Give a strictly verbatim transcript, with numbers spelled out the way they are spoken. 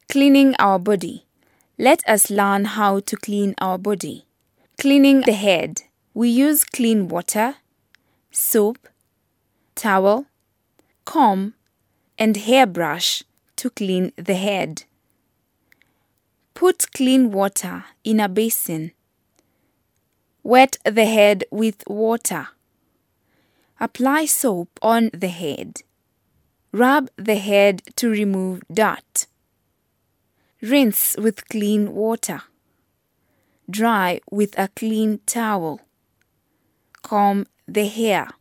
Cleaning our body. Let us learn how to clean our body. Cleaning the head. We use clean water, soap, towel, comb, and hairbrush to clean the head. Put clean water in a basin. Wet the head with water. Apply soap on the head. Rub the head to remove dirt. Rinse with clean water. Dry with a clean towel. Comb the hair.